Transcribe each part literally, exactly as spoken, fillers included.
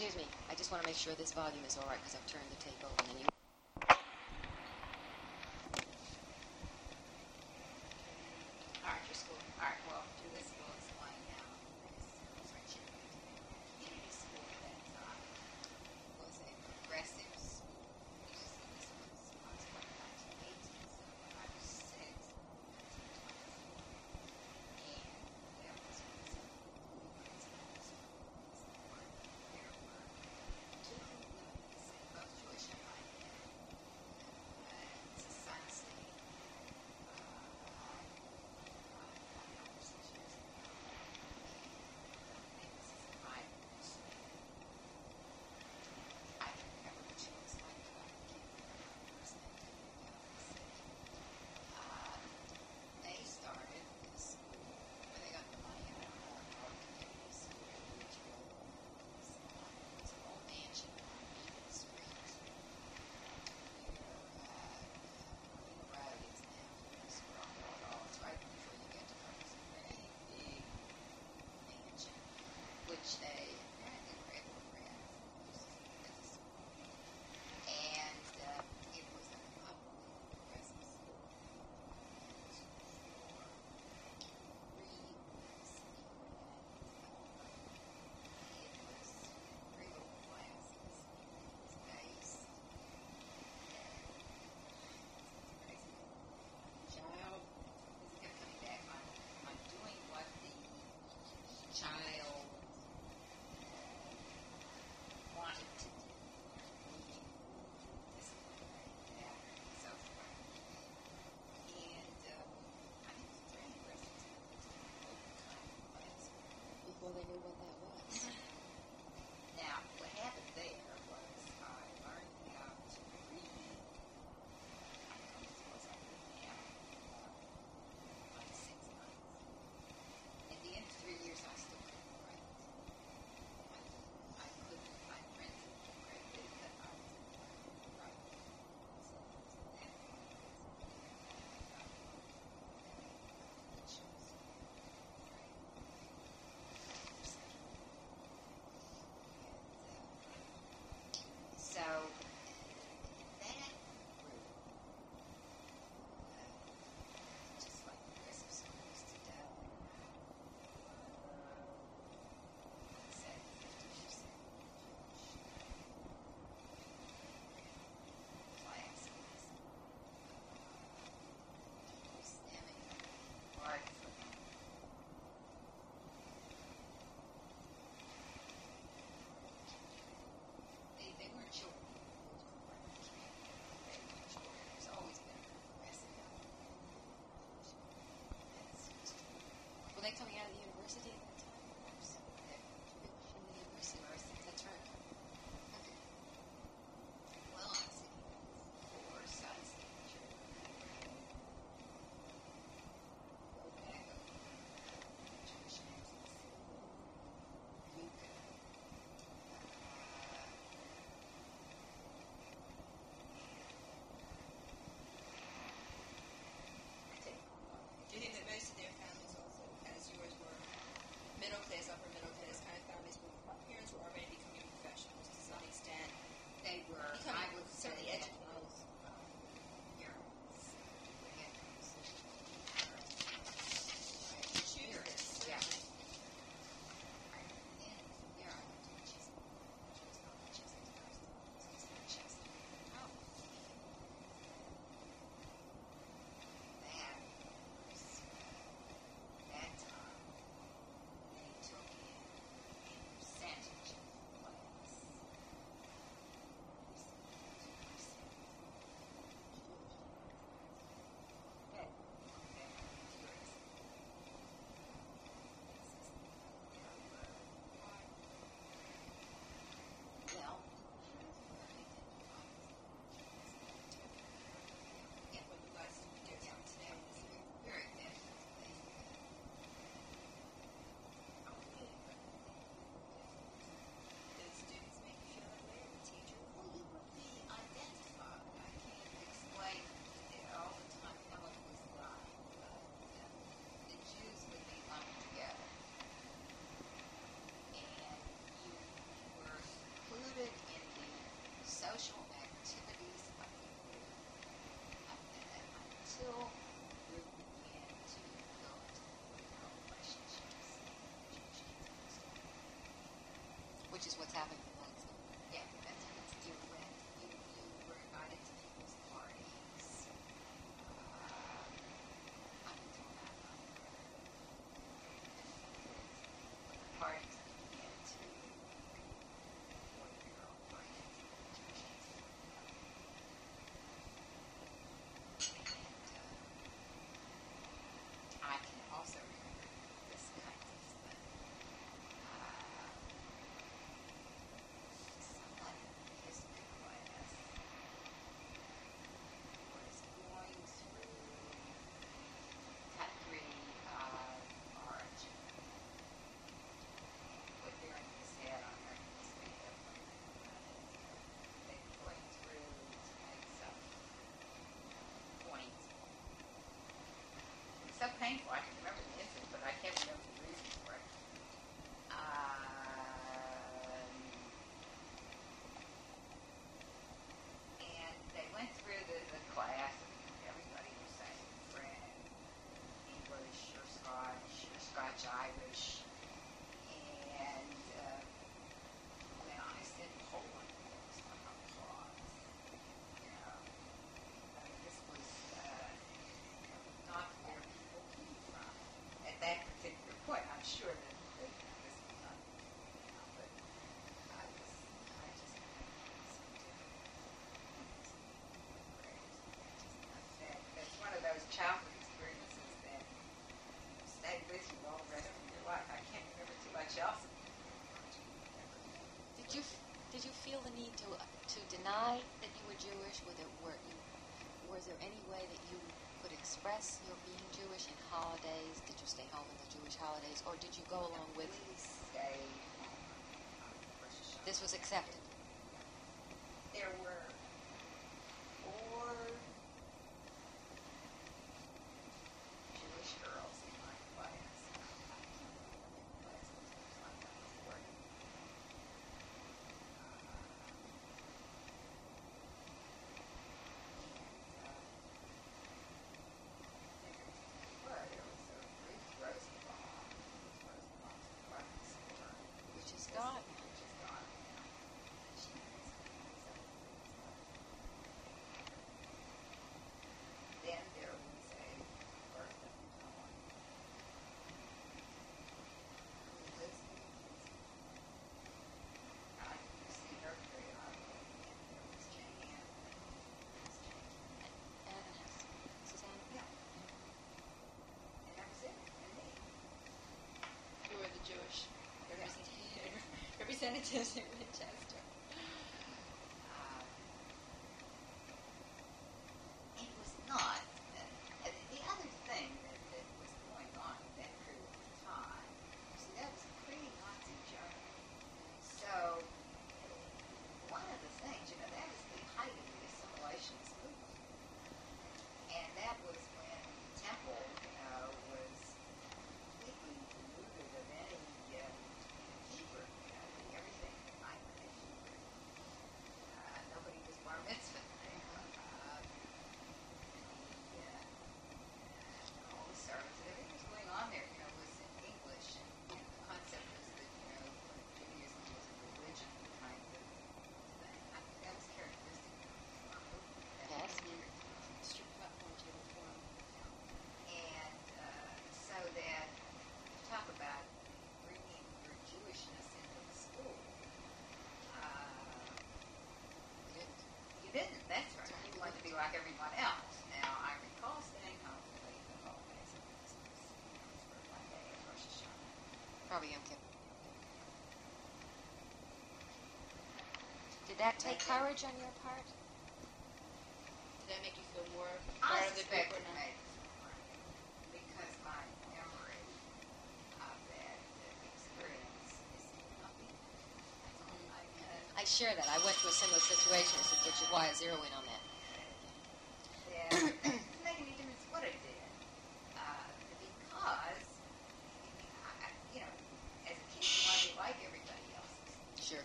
Excuse me. I just want to make sure this volume is all right because I've turned the tape over. And then you. All right, you're school. All right. Well, do this. We'll explain now. This friendship community school that uh, was a progressive school. This was uh, nineteen eighteen, so when I was six, and that was when some principals were there were two women, both Jewish and I, and it's a science thing. Which they apparently were able to rent as a school. And uh, it was a public progressive school. It was for readers. It was real classes. It was based. Crazy child. This kept coming back. I'm, I'm doing what the child wanted to do, meaning disciplinary pattern and so forth. And um, I think it's very aggressive to overcome class. Before they knew what that was. Now, what happened there was I learned how to read. I don't know if it was I read now, uh, like six months. At the end of three years, I still couldn't write. I couldn't, my friends were great, but I was right. So, so that so that group, just like the rest of schools today, say fifty percent classes, stemming hard for them. They, they weren't children. They weren't children. There's always been a progressive element. That's just true. Were they coming out of the university at that time? Of course. They were from the university. That's right. Okay. Well, I see. Four sides of the picture. Go back up. Jewish names in the city. Yucca. Do you think that most of their families also, as yours were, is what's happening in Lansing. Yeah, that's what you went. You, you were invited to people's parties. Uh, up until that time. The parties that you get to for your girlfriend. And uh, I can also remember this kind of thing. Uh, Somebody in the history class was going through country of origin, put their head on their history of they were going through to make some point. It's so painful. I can remember the incident, but I can't remember the reason for it. Um, and they went through the, the class, and everybody was saying French, English, or Scotch, or Scotch-Irish. And uh, when I said Poland, there was like applause. You know, I mean, this was uh, not where people came from at that particular point. I'm sure that, that this was not, you know, but I was, I just had some different things. That, that's one of those childhood experiences that stay with you all the rest of your life. I can't remember too much else. Did you did you feel the need to to deny that you were Jewish? Were there, were you, was there any way that you could express your being Jewish in holidays? Did you stay home in the Jewish holidays, or did you go along with? We stayed home on Rosh Hashanah. This was accepted. There were four Jewish girls in my class. I can't remember the class. It was like I was working. Which is gone. Then there was a Bertha Cohen who lives in Kingston. I didn't see her very often. And there was Jane Ann. Miss Jane. And Suzanne? Yeah. And that was it. And me. Who were the Jewish representatives, representatives in Winchester? Uh, it was not. Uh, the other thing that, that was going on at that period of time, see, that was pre-Nazi Germany. So, one of the things, you know, that was the height of the assimilationist movement. And that was when the temple, you know, was completely denuded of any uh, Hebrew, you know, everything in my Hebrew. Uh, nobody was bar mitzvah there. Uh, the, uh, all the service, everything was going on there, you know, was in English. And, and the concept was that, you know, Judaism was a religion kind of thing. I think that was characteristic of our movement. That Yes. was characteristic. Street platform to reform. And uh, so that you talk about bringing your Jewishness into the school. Uh, You didn't. you didn't, that's right. You wanted to be like everyone else. Now, I recall staying home late the holidays of Christmas. For one day at Rosh Hashanah. Probably Yom Kippur. Did that take That's it. courage on your part? Did that make you feel more I part of the group suspect or it not? made it more, because my memory of that uh, experience is nothing. That's all I can. I share that. I went through a similar situation, which is why I zero in on that. That it doesn't make any difference what I did, uh, because, I, I- you know, as a kid you want to be like everybody else. Sure.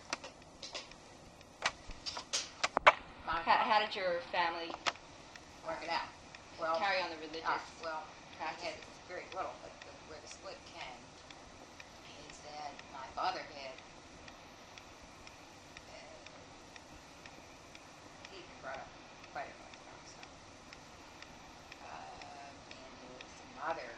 My How, how did your family work it out. Well, carry on the religious uh, well, I had practices? very little, but the, where the split came is that my father had brought up quite a long time. So, um, and his mother,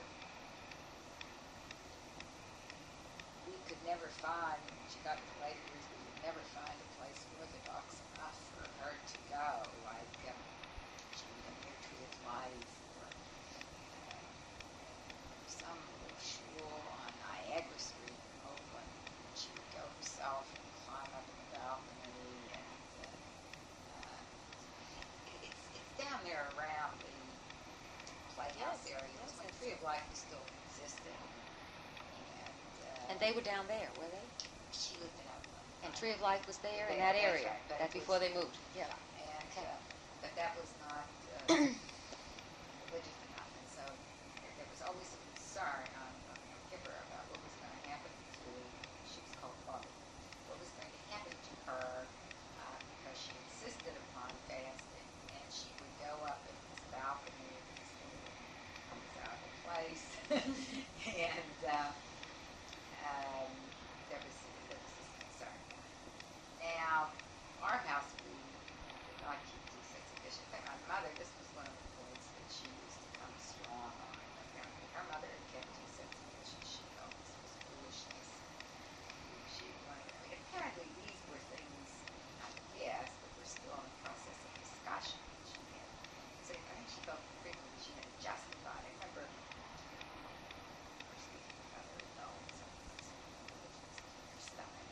we could never find. When she got to the later years, we could never find a place orthodox enough for her to go. Like um, she would go near Tree of Life or uh, some little shul on Niagara Street in Oakland. She would go herself and climb up in the balcony, and uh, uh, it, it's it's down there around the Playhouse Yes, area. It yes, was when it's- Tree of Life was still existing, and uh, And they were down there, were they? she lived in Oakland. And Tree of Life was there in Yeah, that that's area. right, but That's it before was- they moved. Yeah. And Okay. uh, but that was not uh, religious enough, and so there, there was always a concern on, on Yom Kippur about what was going to happen to. She was called Bobby. What was going to happen to her uh, because she insisted upon fasting, and she would go up in this balcony with this little comes out of place, and uh, um, there was there was this concern. Now, our house, we did not keep two sets of dishes. In fact, my mother, this was one of the points that she used to come strong on. Apparently, her mother had kept two sets of dishes. She felt this was foolishness. She wanted, I mean, apparently these were things, I guess, that were still in the process of discussion. She had, so I think she felt frequently she had to justify it. I remember, of course, these were other adults, and some religions in their stomach.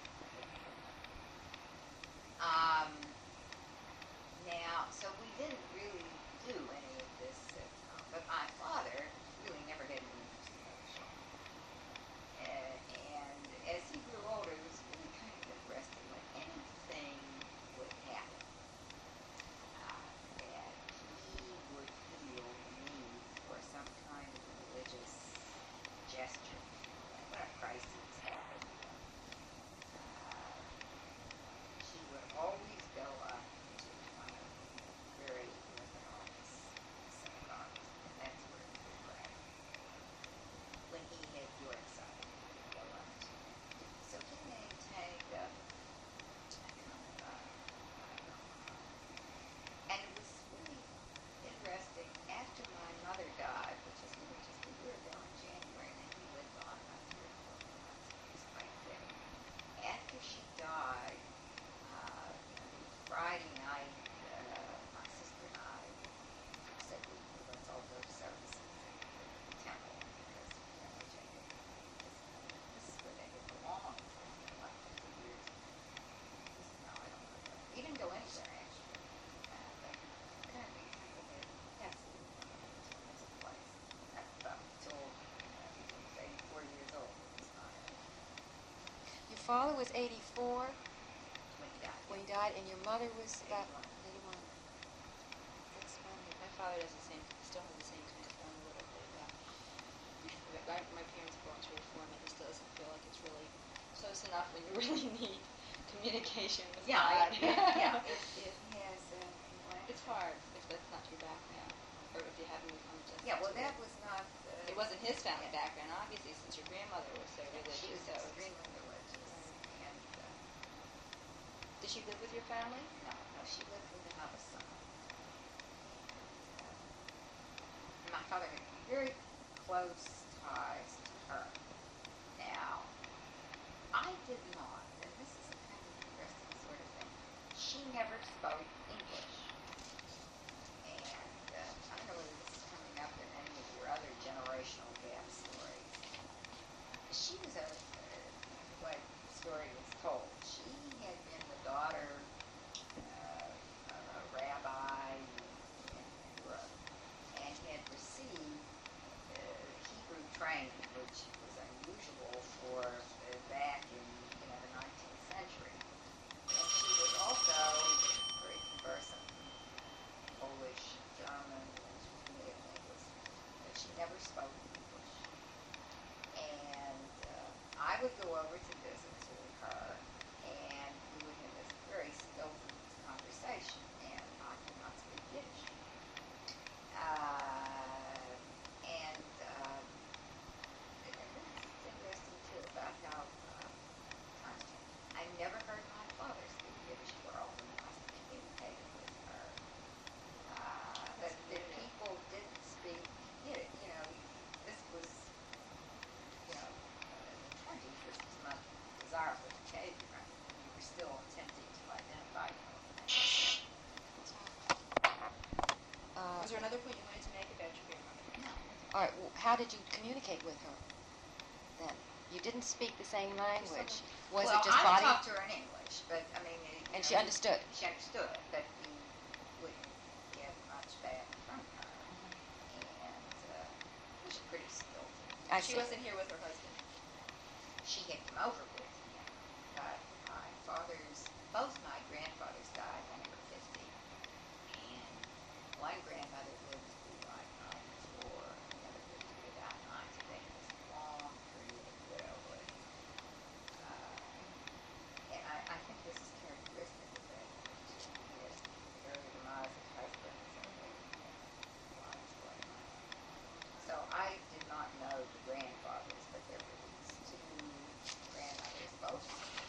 Um, now, so we didn't really do any of this at home, but my father really never had any interest in other children. Uh, and as he grew older, it was really kind of interesting when anything would happen uh, that he would feel the need for some kind of religious gesture. Like when a crisis happened, uh, he would always go up to one of the very orthodox synagogues, and that's where he would pray. When he had your side, he would go up to. So he maintained a, a kind of a, and it was really interesting. After my mother died, which was really just a year ago in January, and he lived on about three or four more months, he was quite fit. After she died, uh, Friday night, uh, my sister and I said, we, let's all go to services at the temple because, you know, which I think this, this is where they had belonged for you know, like fifty years. This is now, I don't know. We didn't go anywhere, actually. Uh, but apparently the temple had absolutely wonderful sense of place. Uh, up until uh, he was eighty-four years old. It was not Your father was eighty-four when he died. when he died, and your mother was about eighty-one. eighty-one. That's funny. My father does the same, still has the same concern a little bit about, my, my parents are going to reform, it just doesn't feel like it's really close enough when you really need communication with Yeah, God. it, it, yeah. It, it has. Uh, what? It's hard if that's not your background, or if you haven't become just. Yeah, well, to that it. was not. Uh, It wasn't his family yeah. background, obviously, since your grandmother was so Yeah, religious. she was so it's- extremely religious, and uh, Did she live with your family? no, no, she lived with another son. And, uh, my father had very close ties to her. Now, I did not, and this is a kind of interesting sort of thing. She never spoke English. And uh, I don't know whether this is coming up in any of your other generational gap stories. She was a, uh, what story was told. She had been the daughter uh, of a rabbi in Europe and had received uh, Hebrew training, which was unusual for uh, back in you know the nineteenth century. And she was also very conversant in Polish, German, and she was fluent in English, but she never spoke English. And uh, I would go over to visit to her, and we would have this very skillful conversation, and I could not speak Yiddish. Uh, and um, and this is interesting too about how uh, times change. I never heard my father speak Yiddish. He often must have communicated with her All right, well, how did you communicate with her then? You didn't speak the same language. Was well, it just I body? talked to her in English, but I mean, you And know, she understood? She understood, but you wouldn't get much back from her, and uh, she was pretty skilled. I She see. wasn't here with her husband. She had come over with him, but my father's, both my grandfathers died when they were fifty, and one grandmother lived to be like ninety-four, and the other lived to be about ninety. They had this long period of widowhood. Uh, and I, I think this is characteristic of that. She has very demise of husbands and they had lives going on. So I did not know the grandfathers, but there were these two grandmothers, both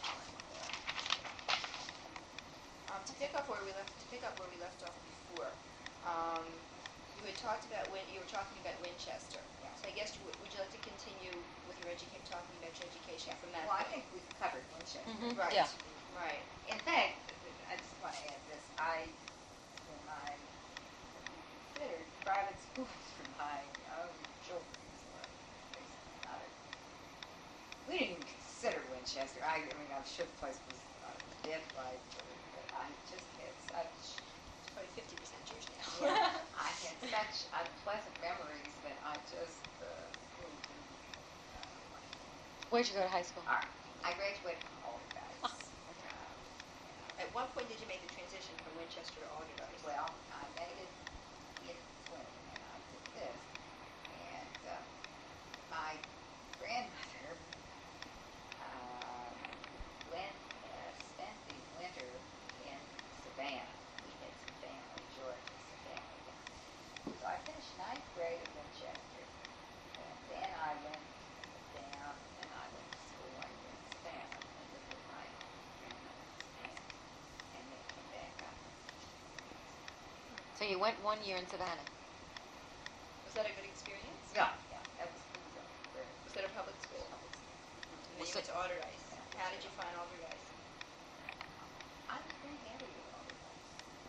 Um, to pick up where we left, to pick up where we left off before, um, you had talked about when you were talking about Winchester. Yeah. So I guess you would, would you like to continue with your education, talking about your education Yeah. from that Well, I point? think we've covered Winchester. Mhm. Right. Yeah. Right. In fact, I just want to add this. I, when I considered private schools for my own children, or basically not a, we didn't even consider Winchester. I, I mean, I'm sure the place was uh, dead right, but I just had such, It's probably fifty percent Jewish now. yeah, I had such unpleasant memories that I just uh, really didn't uh, want to. Where'd you go to high school? All right. I graduated from Alderdice. Oh, okay. Uh, At what point did you make the transition from Winchester to Alderdice? Well, I made it in Flint, and I did this. And uh, my grandmother uh, went, uh, spent the winter in Savannah. We had some family, Georgia, some family down there. So I finished ninth grade at Winchester, and then I went down, and I went to school in Savannah, and lived with my grandmother's aunt, and then came back up. So you went one year in Savannah. Was that a good experience? Yeah, yeah, that was, it was a very Was that a public school? public school. And then Was you went it- to Alderdice. Yeah. How did you find Alderdice? I was very happy with all of that.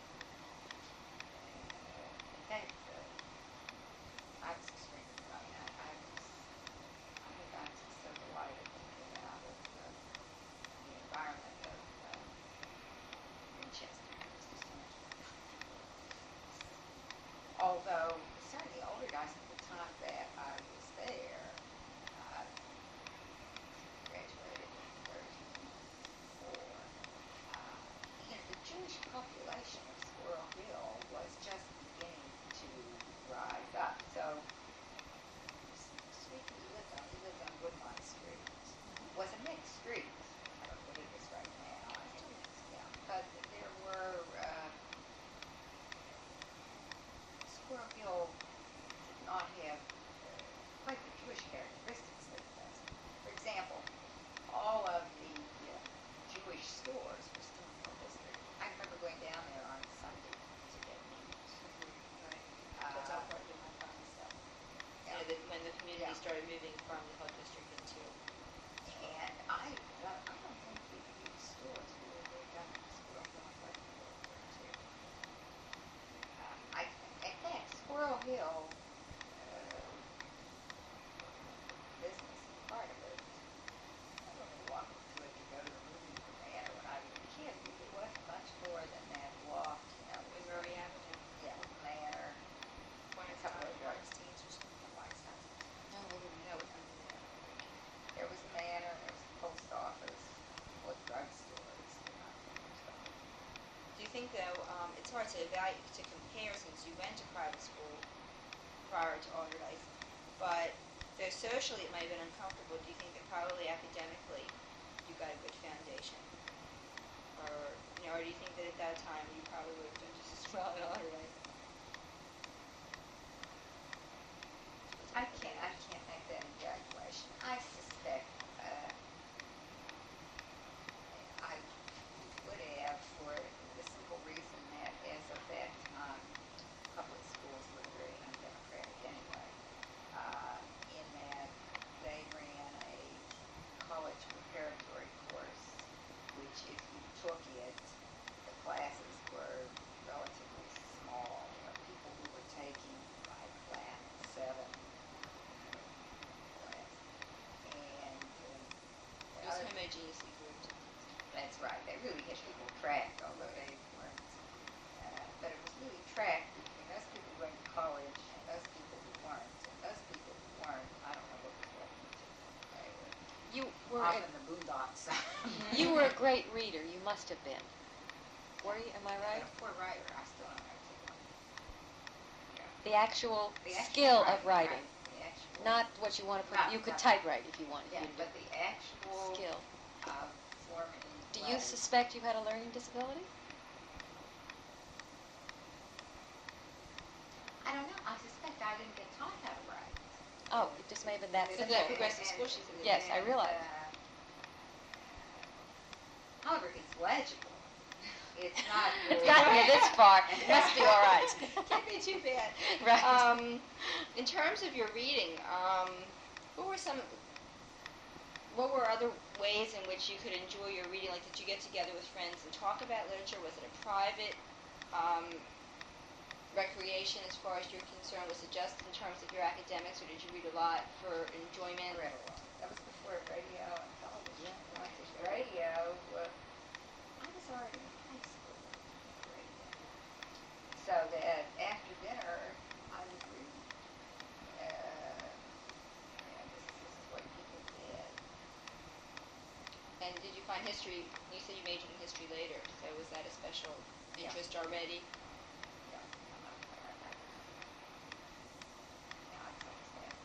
In fact, uh, I was extremely proud. I, I was, I think I was so delighted to get out of uh, the environment of uh, Winchester. It was just so much fun. Although, certainly older guys at the time that I was there, uh, graduated in thirty-four. Uh, you know, the Jewish population of Squirrel Hill was just beginning to rise up. So, the street that we lived on, we lived on Woodlawn Street, was a mixed street. I don't know what it is right now. I think it's, yeah. But there were, uh, Squirrel Hill did not have uh, quite the Jewish characteristics that it does. For example, all of the uh, Jewish stores were still in Hill District. I remember going down there on Sunday to get meat. Right. Uh, That's how part of my family stuff. Yeah. You know, that when the community Yeah. started moving from the Hill District into And I, don't- I don't think the the stores really moved up to Squirrel Hill until after World War Two. Uh, I, in fact, Squirrel Hill, uh, business is part of it. I remember walking to it to go to the movie premiere when I was a kid. It wasn't much more than that walk, you know. in with Murray the- Avenue. Yeah, Manor, a couple of drugs. Weinstein's or something. Weinstein's. No, I wouldn't No, know. it was, uh, there was a manor, there was a post office, or drugstores, you know, stuff. Do you think though, um, it's hard to evaluate, to compare since you went to private school prior to Alderdice, but though socially it might have been uncomfortable, do you think that probably academically you got a good foundation? Or, you know, or do you think that at that time you probably would have done just as well at Alderdice? I can't, I can't make that evaluation. I suspect, uh, I would have for the simple reason that as of that time, public schools were very undemocratic anyway. Uh, in that they ran a college preparatory course, which if you took it, the classes were relatively small. homogeneously grouped. That's right. They really had people tracked, although they weren't. Uh, but it was really tracked between those people who went to college and those people who weren't. And those people who weren't, I don't know what was left to them. They were You were off a, in the boondocks. you were a great reader. You must have been. Were you? Am I right? And a poor writer. I still don't know what. Yeah. The actual The actual skill of writing, writing, right. The actual, not what you want to put. Not- You could not- typewrite if you wanted. yeah, you but the actual skill. uh, forming. Do you letters. suspect you had a learning disability? I don't know. I suspect I didn't get taught how to write. Oh, it just may have been that So simple. that progressive school she's in. Yes, I And, realize. uh, however, it's legible. It's not. It's gotten you this far. It must be all right. Can't be too bad. Right. Um, in terms of your reading, um, what were some, what were other ways in which you could enjoy your reading? Like, did you get together with friends and talk about literature? Was it a private um, recreation as far as you're concerned? Was it just in terms of your academics, or did you read a lot for enjoyment? I read a lot. That was before radio and television. When I did radio, uh, I was already in high school with radio. So that after dinner, I would read. Uh, yeah, this, this is what people did. And did you find history, you said you majored in history later, so was that a special Yeah. interest already? Yeah, I'm not clear on that. Yeah, I always have.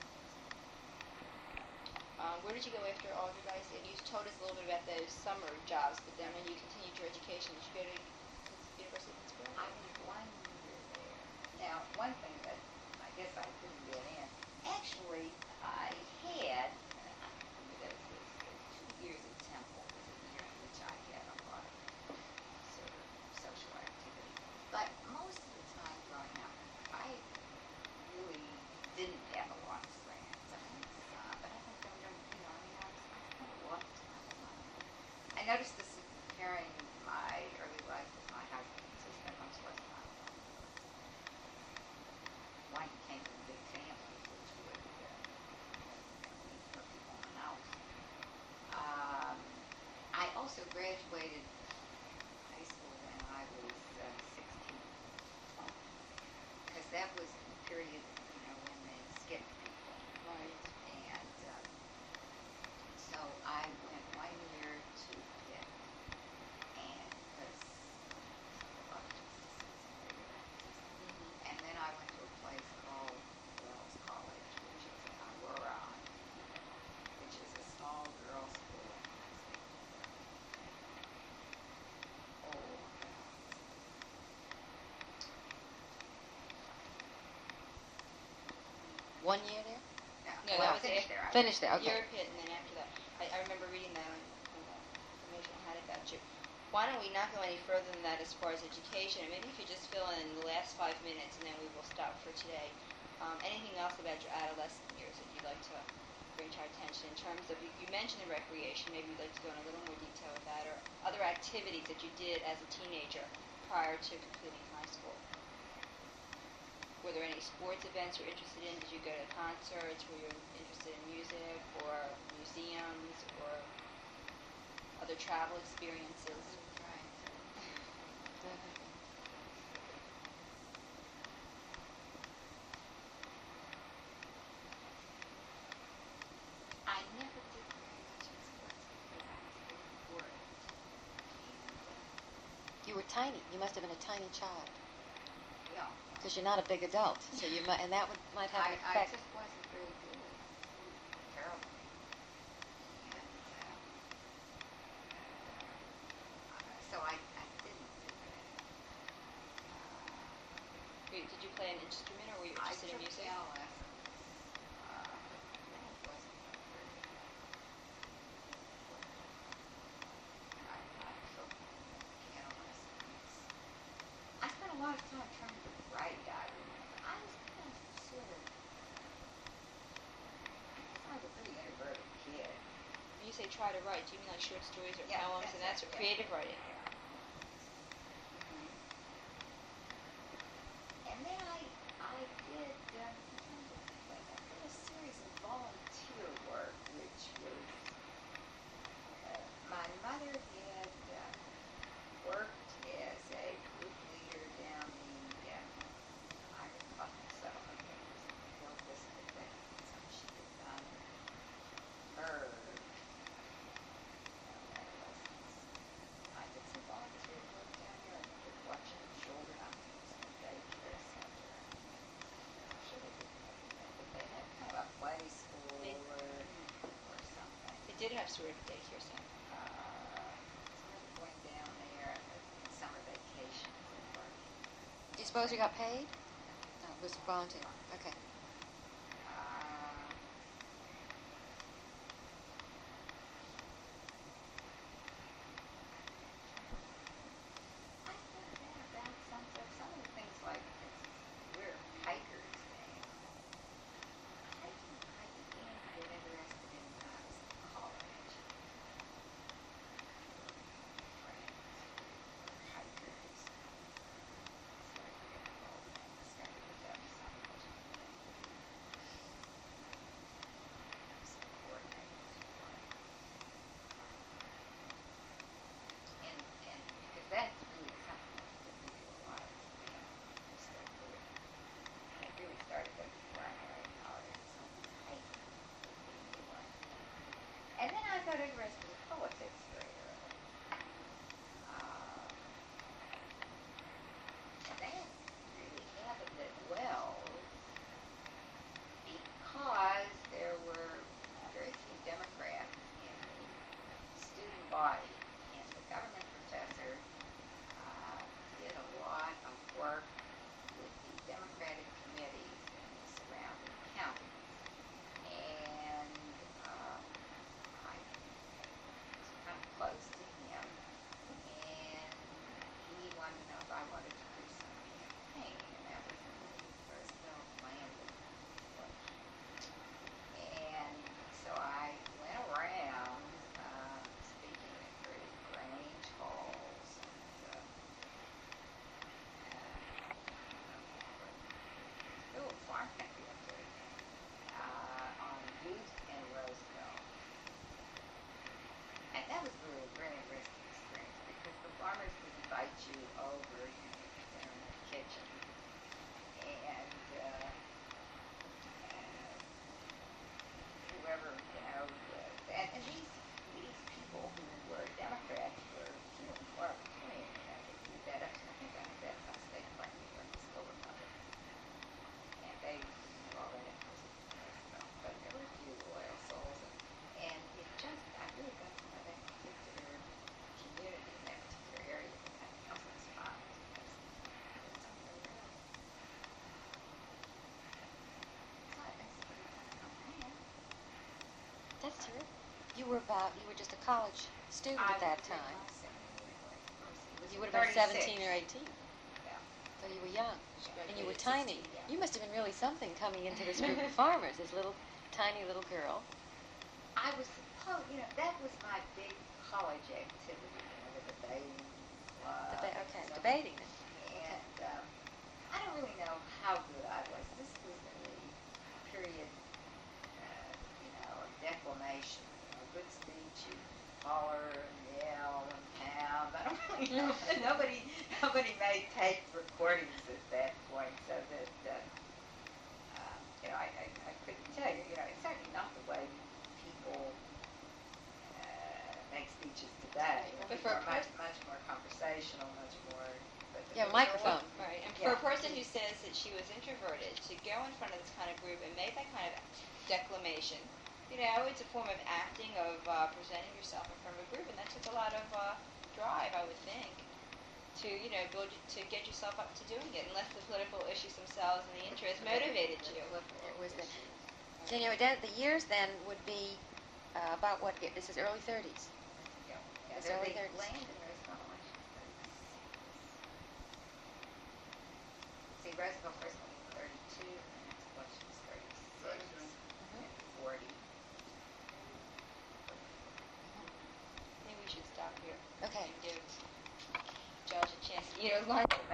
Um, where did you go after all of your guys? And you told us a little bit about those summer jobs, but then when you continued your education, did you go to University of Pittsburgh? I was one year there. Now, one thing that I guess I couldn't get in, actually, I had, uh, there was this, uh, two years at Temple was a year in which I had a lot of sort of social activity. But most of the time growing up, I really didn't have a lot of friends. I mean, uh, but I don't know, you know, I mean, I was, I spent a lot of time alone. I noticed this in comparing my early life with my husband, so I spent much less time alone. One came from a big family, which would uh, mean for people in the house. Um, I also graduated high school when I was uh, sixteen, because that was the period, you know, when they skipped people. Right. And um, so I went one year to Pitt, and because a lot of justices and regular. And then I went to a place called Wells College, which is in Aurora, which is a small girls' school in high school. Oh, One year there? no, No, well, that was finished after- there. I Finished there. Okay. You're Pitt, and then after that, I, I remember reading that on, on the information I had about you. Why don't we not go any further than that as far as education? And maybe you could just fill in the last five minutes, and then we will stop for today. Um, anything else about your adolescent years that you'd like to bring to our attention in terms of, you, you mentioned the recreation, maybe you'd like to go in a little more detail with that, or other activities that you did as a teenager prior to completing high school? Were there any sports events you're interested in? Did you go to concerts? Were you interested in music or museums or other travel experiences? Trying to I never did very much in sports because I was very bored. And, uh, You were tiny. You must have been a tiny child yeah, because you're not a big adult. So you might, and that would might have I, an I effect. just wasn't very good. Terrible. And, uh, uh, so I, I didn't do that. Uh, You- Did you play an instrument, or were you I interested took in music? piano lessons. Uh, but that wasn't very good. I, I took piano lessons. I spent a lot of time trying to write, I remember. I was kind of sort of, I guess I was a pretty introverted kid. When you say try to write, do you mean like short stories or Yeah, poems? that's And that's it, what yeah. creative writing. Yeah. And then I, I did, um, I'm trying to think like, I did a series of volunteer work, which was, you have sort of a daycare center? Uh, sort of going down there in summer vacation and working. Do you suppose you got paid? No, it was volunteer. Okay. Uh, I thought that about some stuff. Some of the things like we're hikers now. I didn't, I began to get interested in when I was in college. Friends who were hikers. Started to get involved in that. Discovered that that was something that was some coordinators for it. And, and because that's really something that we do a lot of, you know, we still do it. And it really started though before I married college. So hiking would be the one thing. And then I got interested in politics very early. Um, and that really happened at Wells because there were very few Democrats in the student body, and the government professor uh, did a lot of work with the Democratic committees in the surrounding counties. And um, I was kind of close to him, and he wanted to know if I wanted to do some campaign, and that was in the Roosevelt Landon election. And so I went around uh, speaking at various Grange halls and uh, uh, oh, farm country up there again, uh, on youth and Roosevelt. And that was really a very interesting experience because the farmers would invite you over, you know, dinner in the kitchen, and uh, uh, whoever, you know, uh, and, and these these people who were Democrats were few and far between. You know, they did that up to, I think, I think that's on state park, New York, it's still Republican. And they were all right up to Roosevelt. But there were a few loyal souls, and, and it just, I really got to know that particular community in that particular area that kind of comes in spots because it's something real. So it's pretty fun to come hang out. That's terrific. You were about, you were just a college student I at that was in time. my second year, like, first, it was You in would have been thirty-six. seventeen or eighteen. Yeah. So you were young. She And you were graduated at tiny. sixteen, yeah. You must have been really something coming into this group of farmers, this little, tiny little girl. I was supposed, you know, that was my big college activity, you know, the debating club. Deba- and okay, so- debating it. And um, I don't really know how good I was. This was in the period, uh, you know, of declamation. You know, a good speech, you holler and yell and pound. I don't really know. nobody, nobody made tape recordings at that point, so that, uh, uh, you know, I, I, I couldn't tell you. You know, it's certainly not the way people uh, make speeches today. But People for a are much, person- much more conversational, much more. But Yeah, there was a microphone. lot- Right, and Yeah. for a person who says that she was introverted, to go in front of this kind of group and make that kind of declamation, you know, it's a form of acting, of uh, presenting yourself in front of a group, and that took a lot of uh, drive, I would think, to, you know, build, to get yourself up to doing it, unless the political issues themselves and the interest motivated you. It was the, then you were dead, the years then would be uh, about what, year? This is early thirties. Yeah, yeah, It's there early the thirties. land in Roosevelt election thirty-six. See, Roosevelt first went in thirty-two, and the next election was thirty-six, and forty. Maybe we should stop here Okay. and give Josh a chance to eat his lunch.